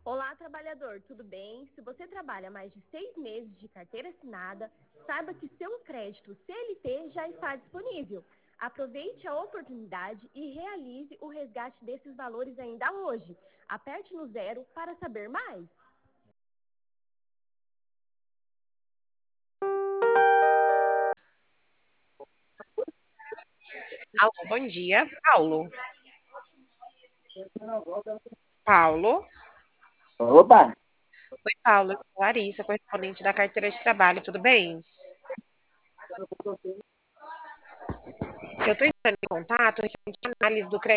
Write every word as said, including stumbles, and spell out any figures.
Olá, trabalhador, tudo bem? Se você trabalha mais de seis meses de carteira assinada, saiba que seu crédito C L T já está disponível. Aproveite a oportunidade e realize o resgate desses valores ainda hoje. Aperte no zero para saber mais. Alô, bom dia, Paulo. Paulo. Opa! Oi, Paulo. Eu sou Larissa, correspondente da carteira de trabalho, tudo bem? Eu estou entrando em contato referente à análise do crédito